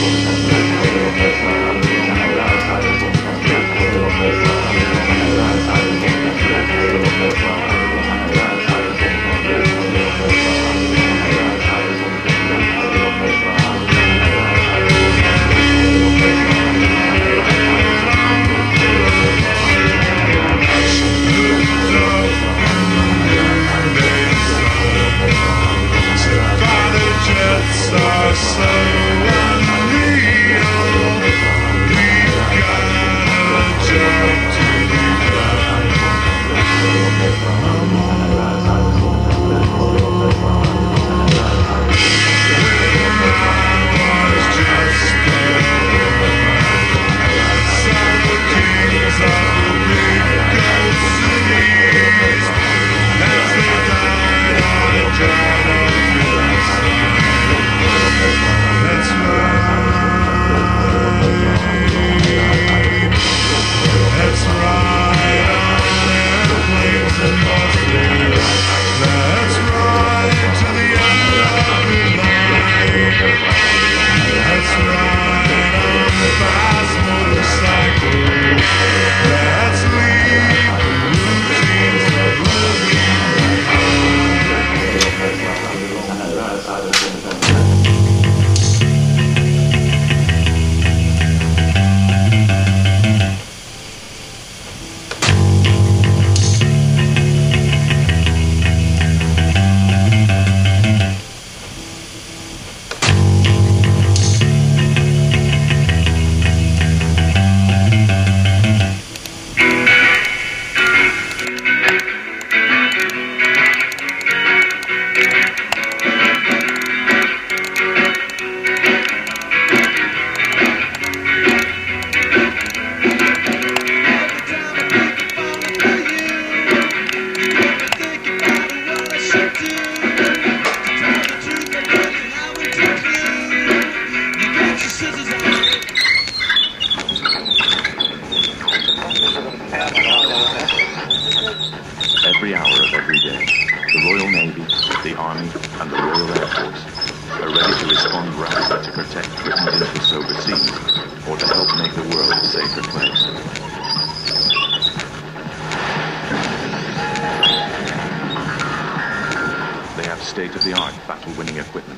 state-of-the-art battle-winning equipment,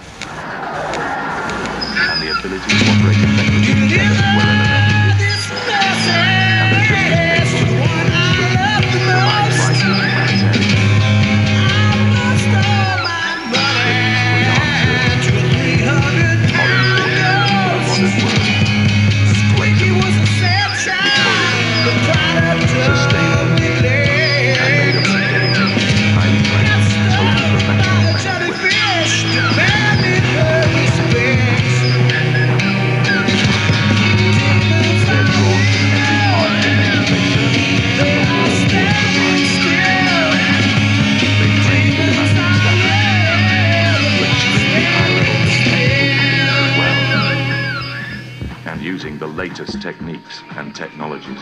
and the ability to operate effectively wherever they're needed. And they're just as capable as the to provide vital humanitarian using the latest techniques and technologies.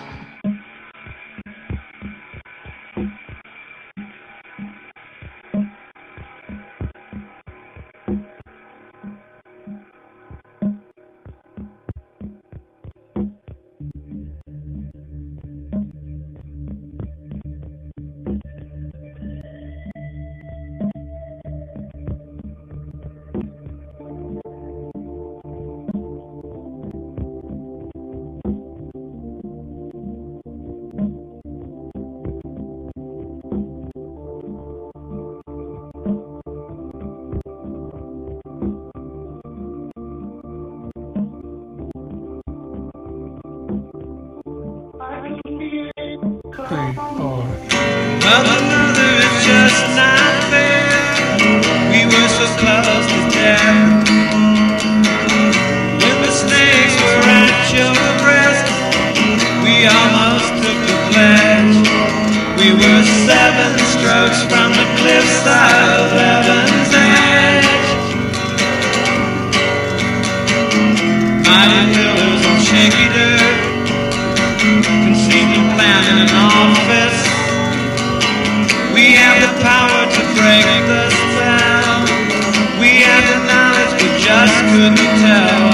Mother, it's just not fair. We were so close to death. When the snakes were at your breast, we almost took the pledge. We were 7 strokes from the cliffside of Heaven's Edge. Mighty pillars of shaky dirt, conceived a plan in an office. We have the power to break the spell. We have the knowledge, but just couldn't tell.